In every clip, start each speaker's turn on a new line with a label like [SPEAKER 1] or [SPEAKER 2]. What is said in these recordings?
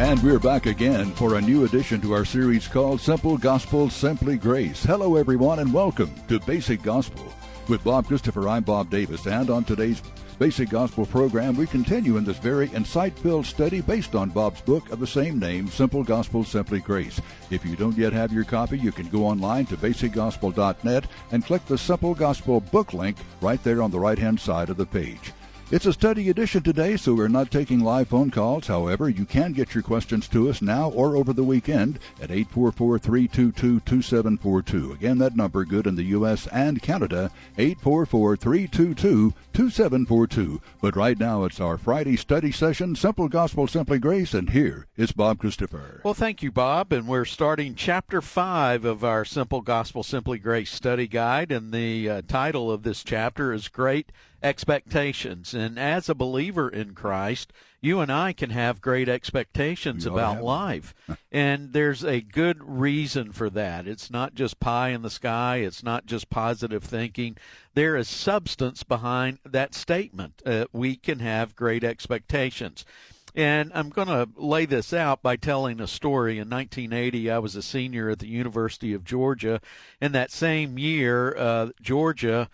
[SPEAKER 1] And we're back again for a new edition to our series called Simple Gospel, Simply Grace. Hello, everyone, and welcome to Basic Gospel. With Bob Christopher, I'm Bob Davis, and on today's Basic Gospel program, we continue in this very insight-filled study based on Bob's book of the same name, Simple Gospel, Simply Grace. If you don't yet have your copy, you can go online to basicgospel.net and click the Simple Gospel book link right there on the right-hand side of the page. It's a study edition today, so we're not taking live phone calls. However, you can get your questions to us now or over the weekend at 844-322-2742. Again, that number good in the U.S. and Canada, 844-322-2742. But right now, it's our Friday study session, Simple Gospel, Simply Grace, and here is Bob Christopher.
[SPEAKER 2] Well, thank you, Bob, and we're starting Chapter 5 of our Simple Gospel, Simply Grace study guide, and the title of this chapter is Great Expectations. And as a believer in Christ, you and I can have great expectations about life. And there's a good reason for that. It's not just pie in the sky. It's not just positive thinking. There is substance behind that statement. We can have great expectations. And I'm going to lay this out by telling a story. In 1980, I was a senior at the University of Georgia. In that same year, Georgia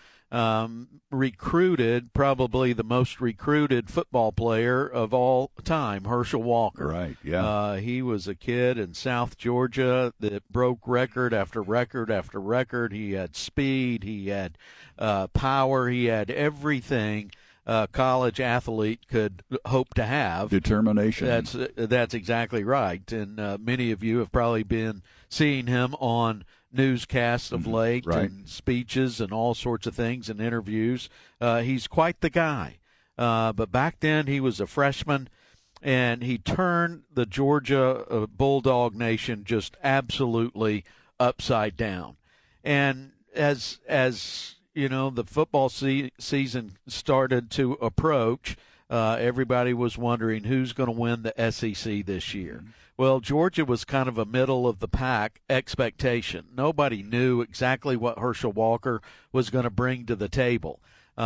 [SPEAKER 2] recruited probably the most recruited football player of all time, Herschel Walker.
[SPEAKER 1] Right, yeah.
[SPEAKER 2] He was a kid in South Georgia that broke record after record after record. He had speed, he had power, he had everything a college athlete could hope to have.
[SPEAKER 1] Determination.
[SPEAKER 2] That's exactly right. And many of you have probably been seeing him on newscasts of late,
[SPEAKER 1] right,
[SPEAKER 2] and speeches and all sorts of things and interviews. He's quite the guy. But back then he was a freshman, and he turned the Georgia Bulldog Nation just absolutely upside down. And as you know, the football season started to approach, everybody was wondering who's going to win the SEC this year. Mm-hmm. Well, Georgia was kind of a middle-of-the-pack expectation. Nobody knew exactly what Herschel Walker was going to bring to the table.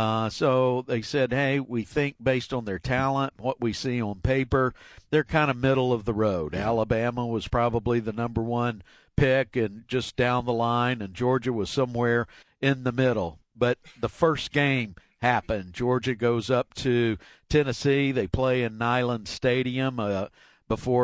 [SPEAKER 2] So they said, hey, we think based on their talent, what we see on paper, they're kind of middle of the road. Alabama was probably the number one pick and just down the line, and Georgia was somewhere in the middle. But the first game happened. Georgia goes up to Tennessee. They play in Neyland Stadium before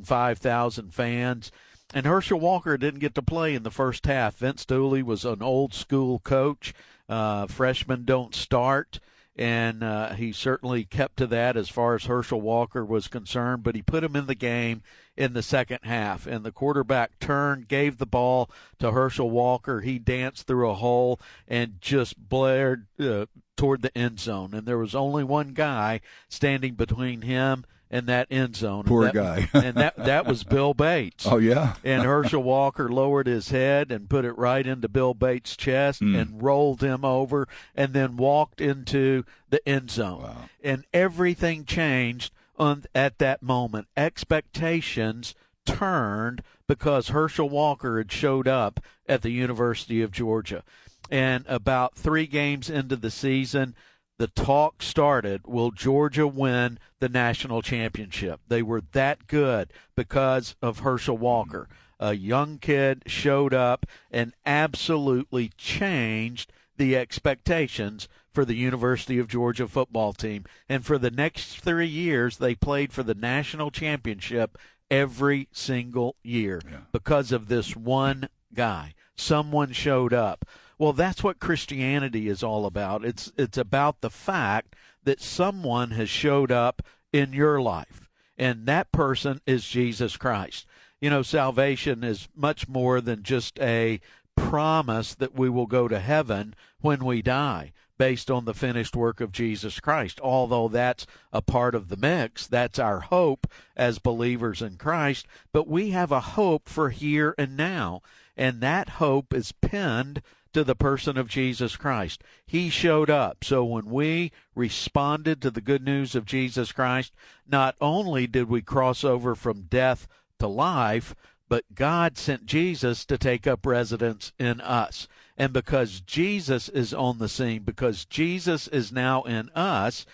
[SPEAKER 2] 105,000 fans. And Herschel Walker didn't get to play in the first half. Vince Dooley was an old-school coach. Freshmen don't start. And he certainly kept to that as far as Herschel Walker was concerned. But he put him in the game in the second half. And the quarterback turned, gave the ball to Herschel Walker. He danced through a hole and just blared toward the end zone. And there was only one guy standing between him and that end zone.
[SPEAKER 1] Poor guy.
[SPEAKER 2] And that was Bill Bates.
[SPEAKER 1] Oh, yeah?
[SPEAKER 2] And Herschel Walker lowered his head and put it right into Bill Bates' chest and rolled him over and then walked into the end zone.
[SPEAKER 1] Wow.
[SPEAKER 2] And everything changed at that moment. Expectations turned because Herschel Walker had showed up at the University of Georgia. And about 3 games into the season, the talk started, will Georgia win the national championship? They were that good because of Herschel Walker. A young kid showed up and absolutely changed the expectations for the University of Georgia football team. And for the next 3 years, they played for the national championship every single year because of this one guy. Someone showed up. Well, that's what Christianity is all about. It's about the fact that someone has showed up in your life, and that person is Jesus Christ. You know, salvation is much more than just a promise that we will go to heaven when we die based on the finished work of Jesus Christ. Although that's a part of the mix, that's our hope as believers in Christ, but we have a hope for here and now, and that hope is pinned to the person of Jesus Christ. He showed up. So when we responded to the good news of Jesus Christ, not only did we cross over from death to life, but God sent Jesus to take up residence in us. And because Jesus is on the scene, because Jesus is now in us,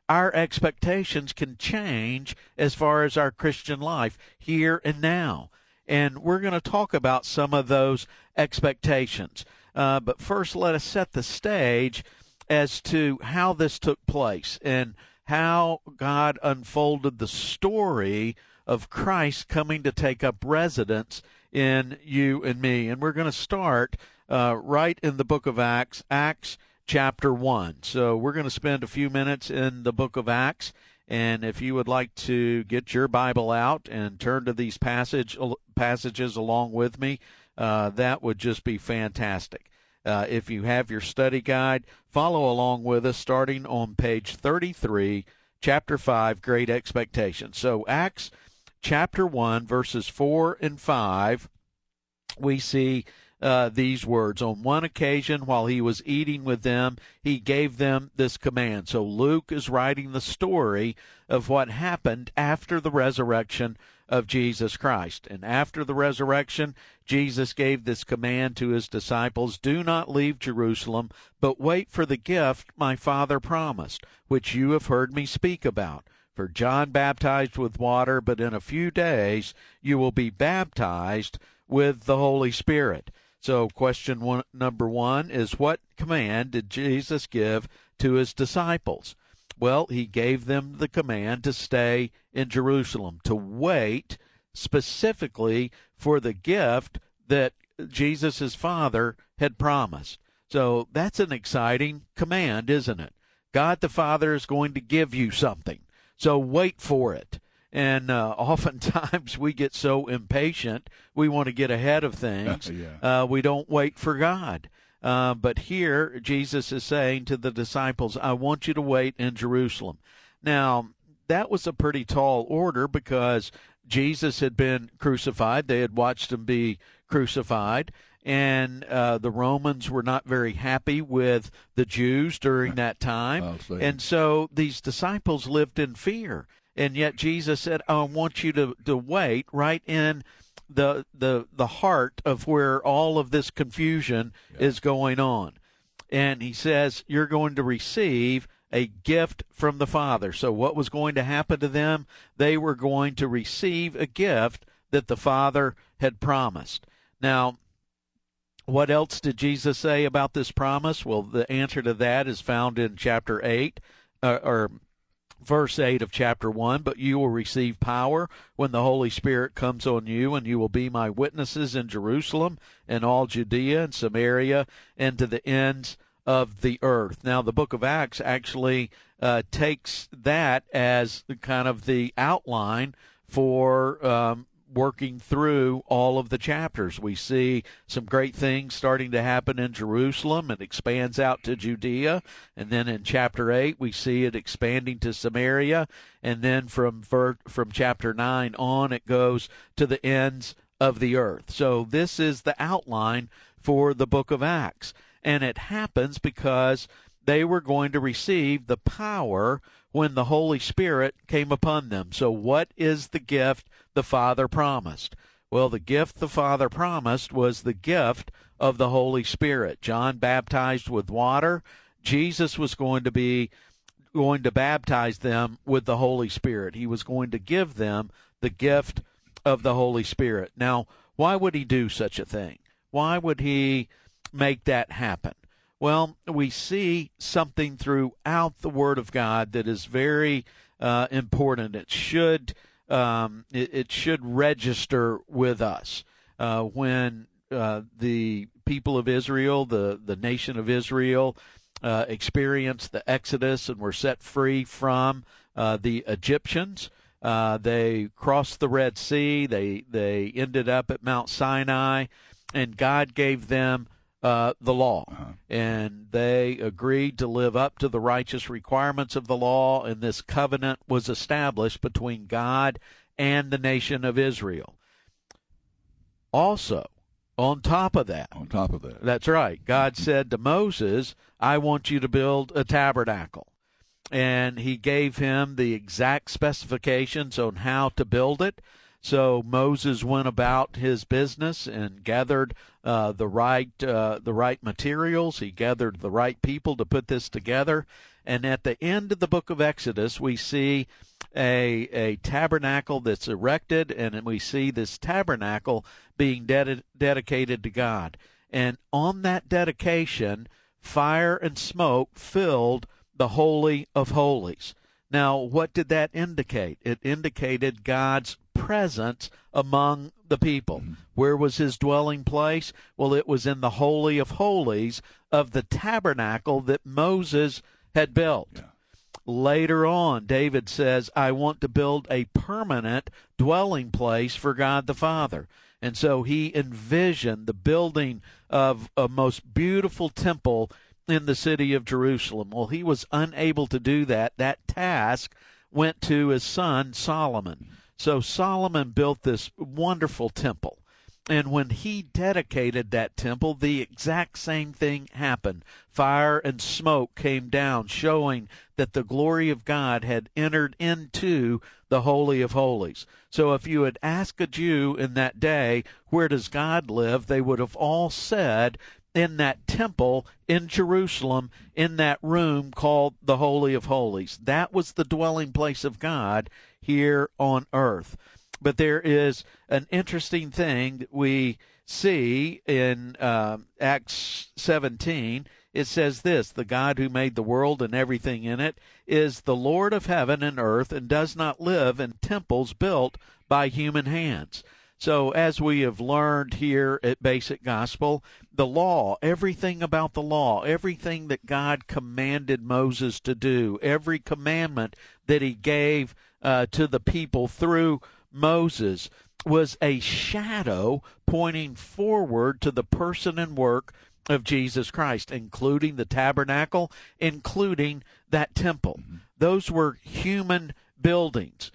[SPEAKER 2] our expectations can change as far as our Christian life here and now. And we're going to talk about some of those expectations. But first, let us set the stage as to how this took place and how God unfolded the story of Christ coming to take up residence in you and me. And we're going to start right in the book of Acts, Acts chapter 1. So we're going to spend a few minutes in the book of Acts. And if you would like to get your Bible out and turn to these passages along with me, that would just be fantastic. If you have your study guide, follow along with us starting on page 33, chapter 5, Great Expectations. So Acts chapter 1, verses 4 and 5, we see these words. On one occasion, while he was eating with them, he gave them this command. So Luke is writing the story of what happened after the resurrection of Jesus Christ. And after the resurrection, Jesus gave this command to his disciples, "Do not leave Jerusalem, but wait for the gift my Father promised, which you have heard me speak about. For John baptized with water, but in a few days you will be baptized with the Holy Spirit." So number one is, what command did Jesus give to his disciples? Well, he gave them the command to stay in Jerusalem, to wait specifically for the gift that Jesus' Father had promised. So that's an exciting command, isn't it? God the Father is going to give you something, so wait for it. And oftentimes we get so impatient, we want to get ahead of things. We don't wait for God. But here, Jesus is saying to the disciples, I want you to wait in Jerusalem. Now, that was a pretty tall order because Jesus had been crucified. They had watched him be crucified. And the Romans were not very happy with the Jews during that time. And so these disciples lived in fear. And yet Jesus said, I want you to wait right in the heart of where all of this confusion is going on. And he says, you're going to receive a gift from the Father. So what was going to happen to them? They were going to receive a gift that the Father had promised. Now, what else did Jesus say about this promise? Well, the answer to that is found in chapter 8, or verse 8 of chapter 1, but you will receive power when the Holy Spirit comes on you, and you will be my witnesses in Jerusalem and all Judea and Samaria and to the ends of the earth. Now, the book of Acts actually takes that as kind of the outline for working through all of the chapters. We see some great things starting to happen in Jerusalem. It expands out to Judea. And then in chapter 8, we see it expanding to Samaria. And then from chapter 9 on, it goes to the ends of the earth. So this is the outline for the book of Acts. And it happens because they were going to receive the power when the Holy Spirit came upon them. So what is the gift the Father promised? Well, the gift the Father promised was the gift of the Holy Spirit. John baptized with water. Jesus was going to baptize them with the Holy Spirit. He was going to give them the gift of the Holy Spirit. Now, why would he do such a thing? Why would he make that happen? Well, we see something throughout the Word of God that is very important. It should register with us when the people of Israel, the nation of Israel, experienced the Exodus and were set free from the Egyptians. They crossed the Red Sea. They ended up at Mount Sinai, and God gave them the law, and they agreed to live up to the righteous requirements of the law, and this covenant was established between God and the nation of Israel. Also, on top of that, that's right, God said to Moses, I want you to build a tabernacle. And he gave him the exact specifications on how to build it. So Moses went about his business and gathered the right materials. He gathered the right people to put this together. And at the end of the book of Exodus, we see a tabernacle that's erected, and we see this tabernacle being dedicated to God. And on that dedication, fire and smoke filled the Holy of Holies. Now, what did that indicate? It indicated God's presence among the people. Where was his dwelling place? Well, it was in the Holy of Holies of the tabernacle that Moses had built.
[SPEAKER 1] Yeah.
[SPEAKER 2] Later on, David says, I want to build a permanent dwelling place for God the Father. And so he envisioned the building of a most beautiful temple in the city of Jerusalem. Well, he was unable to do that. That task went to his son Solomon. So Solomon built this wonderful temple. And when he dedicated that temple, the exact same thing happened. Fire and smoke came down, showing that the glory of God had entered into the Holy of Holies. So if you had asked a Jew in that day, where does God live? They would have all said, in that temple in Jerusalem, in that room called the Holy of Holies. That was the dwelling place of God here on earth. But there is an interesting thing that we see in Acts 17. It says this, the God who made the world and everything in it is the Lord of heaven and earth and does not live in temples built by human hands. So as we have learned here at Basic Gospel, the law, everything about the law, everything that God commanded Moses to do, every commandment that he gave to the people through Moses was a shadow pointing forward to the person and work of Jesus Christ, including the tabernacle, including that temple. Those were human buildings.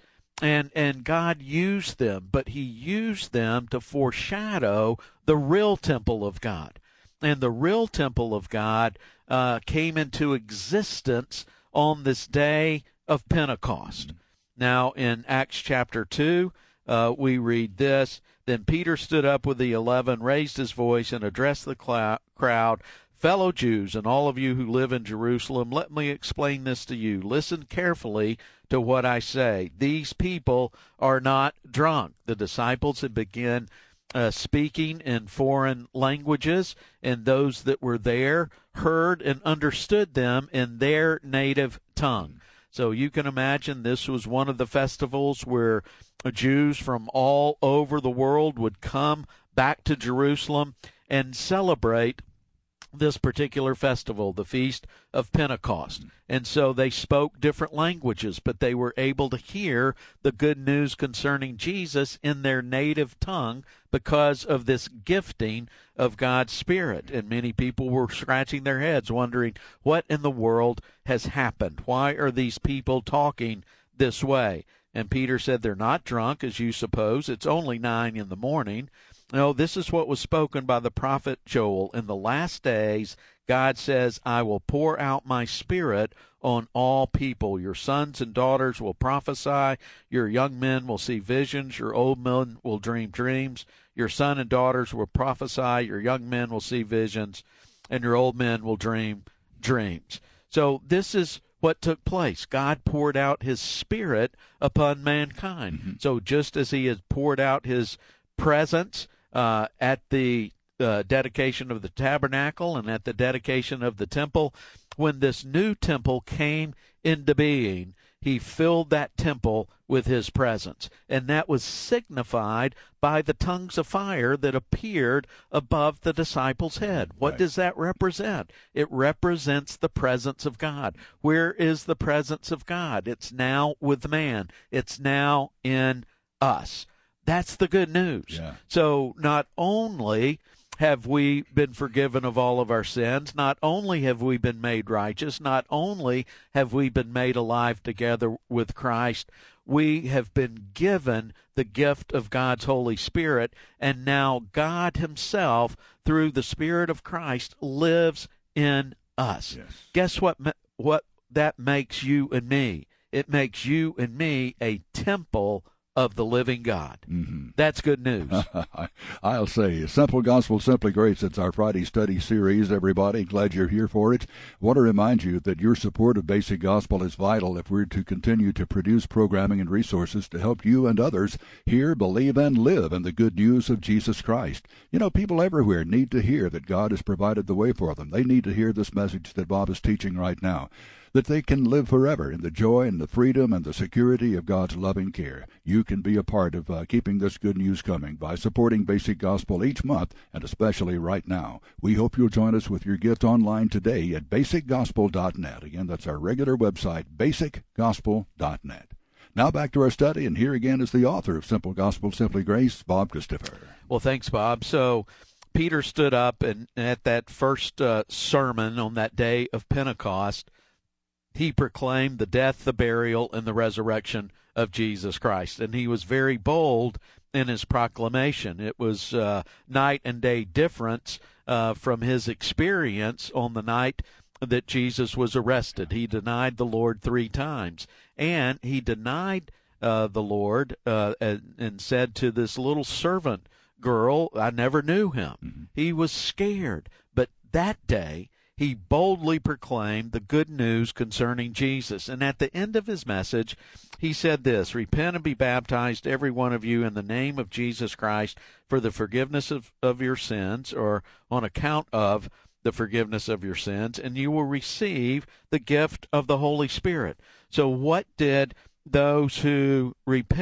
[SPEAKER 2] And God used them, but he used them to foreshadow the real temple of God. And the real temple of God came into existence on this day of Pentecost. Now, in Acts chapter 2, we read this, Then Peter stood up with the 11, raised his voice, and addressed the crowd, Fellow Jews, and all of you who live in Jerusalem, let me explain this to you. Listen carefully to what I say. These people are not drunk. The disciples had begun speaking in foreign languages, and those that were there heard and understood them in their native tongue. So you can imagine this was one of the festivals where Jews from all over the world would come back to Jerusalem and celebrate this particular festival, the Feast of Pentecost. And so they spoke different languages, but they were able to hear the good news concerning Jesus in their native tongue because of this gifting of God's Spirit. And many people were scratching their heads, wondering, what in the world has happened? Why are these people talking this way? And Peter said, they're not drunk, as you suppose. It's only 9 a.m. No, this is what was spoken by the prophet Joel. In the last days, God says, I will pour out my Spirit on all people. Your sons and daughters will prophesy. Your young men will see visions. Your old men will dream dreams. Your sons and daughters will prophesy. Your young men will see visions. And your old men will dream dreams. So this is what took place. God poured out his Spirit upon mankind. So just as he has poured out his presence at the dedication of the tabernacle and at the dedication of the temple, when this new temple came into being, he filled that temple with his presence. And that was signified by the tongues of fire that appeared above the disciples' head. What does that represent? It represents the presence of God. Where is the presence of God? It's now with man. It's now in us. That's the good news.
[SPEAKER 1] Yeah.
[SPEAKER 2] So not only have we been forgiven of all of our sins, not only have we been made righteous, not only have we been made alive together with Christ, we have been given the gift of God's Holy Spirit, and now God himself, through the Spirit of Christ, lives in us.
[SPEAKER 1] Yes.
[SPEAKER 2] Guess what that makes you and me? It makes you and me a temple of the living God.
[SPEAKER 1] Mm-hmm.
[SPEAKER 2] That's good news.
[SPEAKER 1] I'll say, Simple Gospel, Simply Grace. It's our Friday study series, everybody. Glad you're here for it. Want to remind you that your support of Basic Gospel is vital if we're to continue to produce programming and resources to help you and others hear, believe, and live in the good news of Jesus Christ. You know, people everywhere need to hear that God has provided the way for them. They need to hear this message that Bob is teaching right now, that they can live forever in the joy and the freedom and the security of God's loving care. You can be a part of keeping this good news coming by supporting Basic Gospel each month, and especially right now. We hope you'll join us with your gift online today at basicgospel.net. Again, that's our regular website, basicgospel.net. Now back to our study, and here again is the author of Simple Gospel, Simply Grace, Bob Christopher.
[SPEAKER 2] Well, thanks, Bob. So Peter stood up, and at that first sermon on that day of Pentecost, he proclaimed the death, the burial, and the resurrection of Jesus Christ. And he was very bold in his proclamation. It was night and day difference from his experience on the night that Jesus was arrested. He denied the Lord 3 times. And he denied the Lord and said to this little servant girl, I never knew him. Mm-hmm. He was scared. But that day, he boldly proclaimed the good news concerning Jesus. And at the end of his message, he said this, repent and be baptized, every one of you, in the name of Jesus Christ for the forgiveness of your sins, or on account of the forgiveness of your sins, and you will receive the gift of the Holy Spirit. So what did those who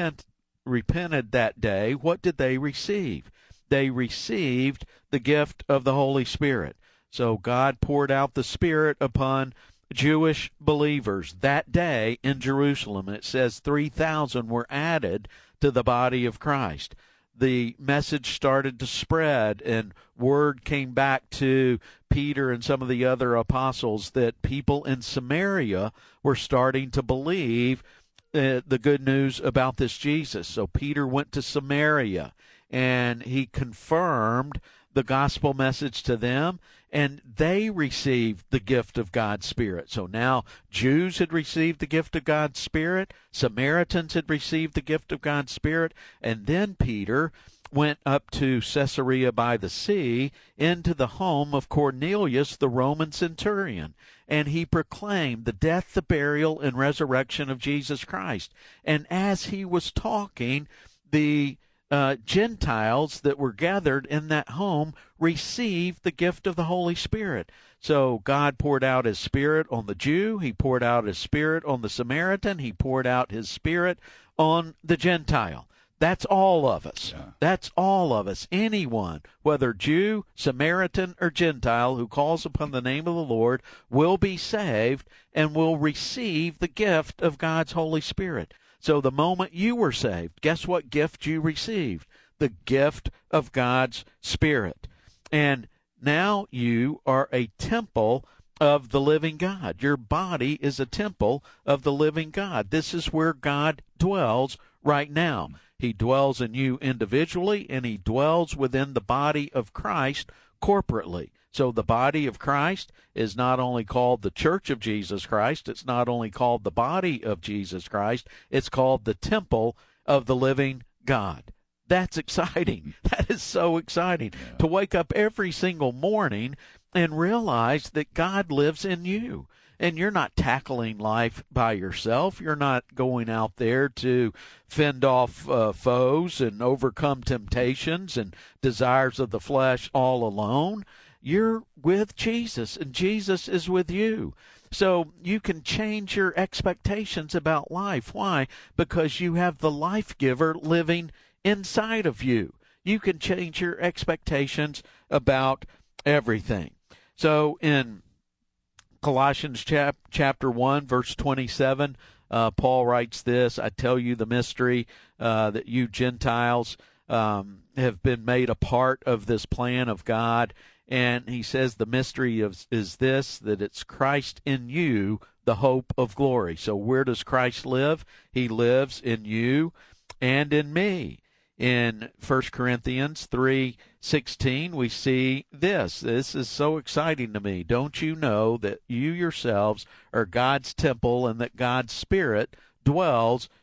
[SPEAKER 2] repented that day, what did they receive? They received the gift of the Holy Spirit. So God poured out the Spirit upon Jewish believers that day in Jerusalem. It says 3,000 were added to the body of Christ. The message started to spread, and word came back to Peter and some of the other apostles that people in Samaria were starting to believe the good news about this Jesus. So Peter went to Samaria, and he confirmed the gospel message to them, and they received the gift of God's Spirit. So now Jews had received the gift of God's Spirit, Samaritans had received the gift of God's Spirit, and then Peter went up to Caesarea by the sea into the home of Cornelius, the Roman centurion, and he proclaimed the death, the burial, and resurrection of Jesus Christ. And as he was talking, the Gentiles that were gathered in that home received the gift of the Holy Spirit. So God poured out his Spirit on the Jew, he poured out his Spirit on the Samaritan, he poured out his Spirit on the Gentile. That's all of us. Yeah. That's all of us. Anyone, whether Jew, Samaritan, or Gentile, who calls upon the name of the Lord will be saved and will receive the gift of God's Holy Spirit. So the moment you were saved, guess what gift you received? The gift of God's Spirit. And now you are a temple of the living God. Your body is a temple of the living God. This is where God dwells right now. He dwells in you individually, and he dwells within the body of Christ corporately. So the body of Christ is not only called the Church of Jesus Christ, it's not only called the body of Jesus Christ, it's called the temple of the living God. That's exciting. That is so exciting, to wake up every single morning and realize that God lives in you. And you're not tackling life by yourself. You're not going out there to fend off foes and overcome temptations and desires of the flesh all alone. You're with Jesus, and Jesus is with you. So you can change your expectations about life. Why? Because you have the life giver living inside of you. You can change your expectations about everything. So in Colossians chapter 1, verse 27, Paul writes this, I tell you the mystery that you Gentiles have been made a part of this plan of God. And he says the mystery is this, that it's Christ in you, the hope of glory. So where does Christ live? He lives in you and in me. In 1 Corinthians 3:16, we see this. This is so exciting to me. Don't you know that you yourselves are God's temple and that God's Spirit dwells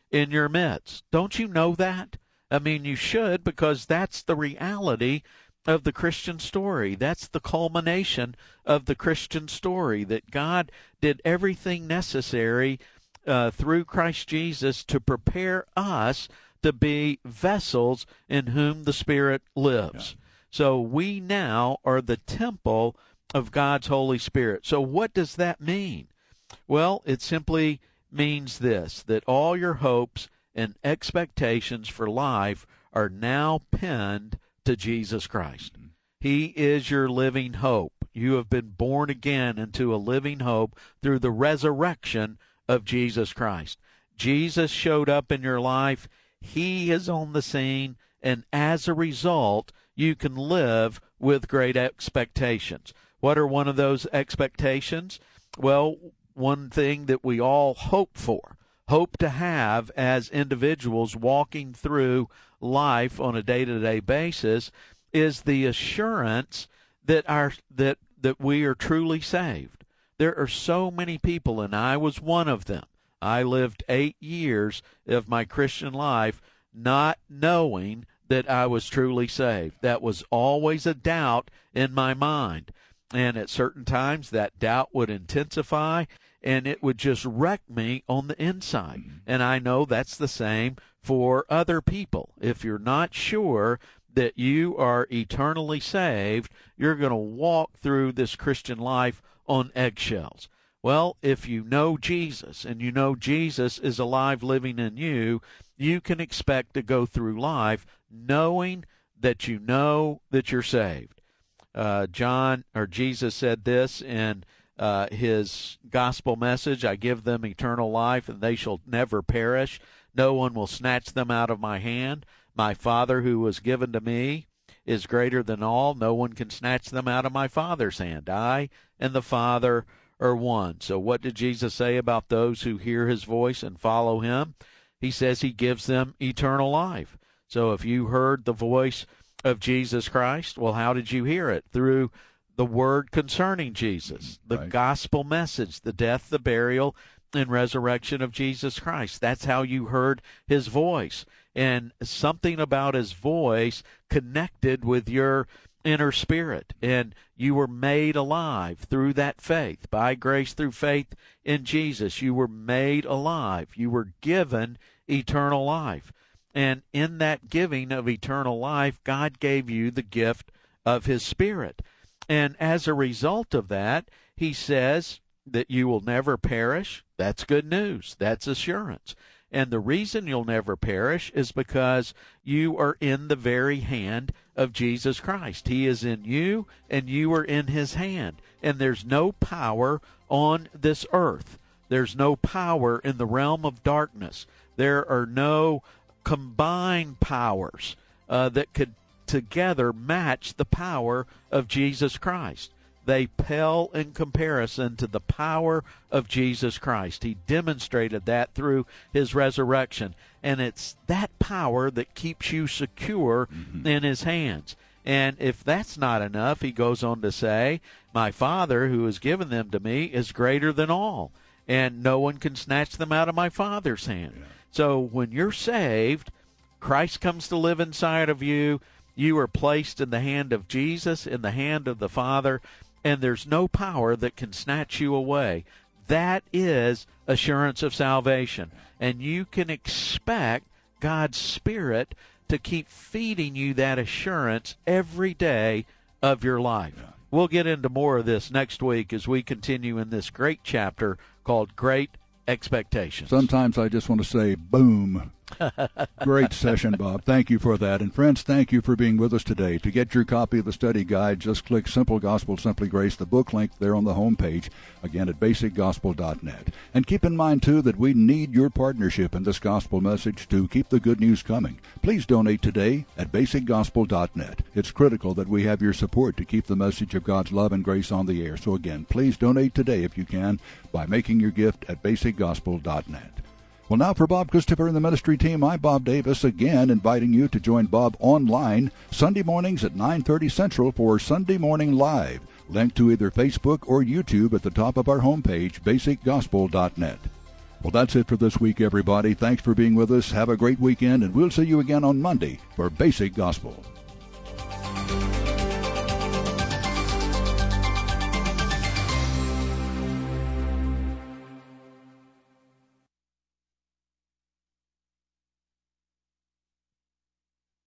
[SPEAKER 2] in your midst. Don't you know that? I mean, you should, because that's the reality of the Christian story. That's the culmination of the Christian story, that God did everything necessary through Christ Jesus to prepare us to be vessels in whom the Spirit lives. Yeah. So we now are the temple of God's Holy Spirit. So what does that mean? Well, it simply means this, that all your hopes and expectations for life are now pinned to Jesus Christ. He is your living hope. You have been born again into a living hope through the resurrection of Jesus Christ. Jesus showed up in your life. He is on the scene, and as a result, you can live with great expectations. What are one of those expectations? Well, one thing that we all hope to have as individuals walking through life on a day-to-day basis is the assurance that we are truly saved. There are so many people, and I was one of them. I lived 8 years of my Christian life not knowing that I was truly saved. That was always a doubt in my mind. And at certain times, that doubt would intensify, and it would just wreck me on the inside. And I know that's the same for other people. If you're not sure that you are eternally saved, you're going to walk through this Christian life on eggshells. Well, if you know Jesus, and you know Jesus is alive living in you, you can expect to go through life knowing that you know that you're saved. Jesus said this in his gospel message, I give them eternal life, and they shall never perish. No one will snatch them out of my hand. My Father who was given to me is greater than all. No one can snatch them out of my Father's hand. I and the Father are one. So what did Jesus say about those who hear his voice and follow him? He says he gives them eternal life. So if you heard the voice of Jesus Christ, well, how did you hear it? Through the word concerning Jesus, the gospel message, the death, the burial, and resurrection of Jesus Christ. That's how you heard his voice. And something about his voice connected with your inner spirit, and you were made alive through that faith. By grace through faith in Jesus, you were made alive. You were given eternal life. And in that giving of eternal life, God gave you the gift of his Spirit. And as a result of that, he says that you will never perish. That's good news. That's assurance. And the reason you'll never perish is because you are in the very hand of Jesus Christ. He is in you, and you are in his hand. And there's no power on this earth. There's no power in the realm of darkness. There are no combined powers that could together match the power of Jesus Christ. They pale in comparison to the power of Jesus Christ. He demonstrated that through his resurrection. And it's that power that keeps you secure in his hands. And if that's not enough, he goes on to say, my Father who has given them to me is greater than all, and no one can snatch them out of my Father's hand. Yeah. So when you're saved, Christ comes to live inside of you. You are placed in the hand of Jesus, in the hand of the Father, and there's no power that can snatch you away. That is assurance of salvation. And you can expect God's Spirit to keep feeding you that assurance every day of your life. Yeah. We'll get into more of this next week as we continue in this great chapter called Great Expectations.
[SPEAKER 1] Sometimes I just want to say, boom. Great session, Bob. Thank you for that. And friends, thank you for being with us today. To get your copy of the study guide, just click Simple Gospel, Simply Grace, the book link there on the homepage, again at basicgospel.net. And keep in mind, too, that we need your partnership in this gospel message to keep the good news coming. Please donate today at basicgospel.net. It's critical that we have your support to keep the message of God's love and grace on the air. So again, please donate today if you can by making your gift at basicgospel.net. Well, now for Bob Christopher and the ministry team, I'm Bob Davis, again inviting you to join Bob online Sunday mornings at 9:30 Central for Sunday Morning Live. Link to either Facebook or YouTube at the top of our homepage, basicgospel.net. Well, that's it for this week, everybody. Thanks for being with us. Have a great weekend, and we'll see you again on Monday for Basic Gospel.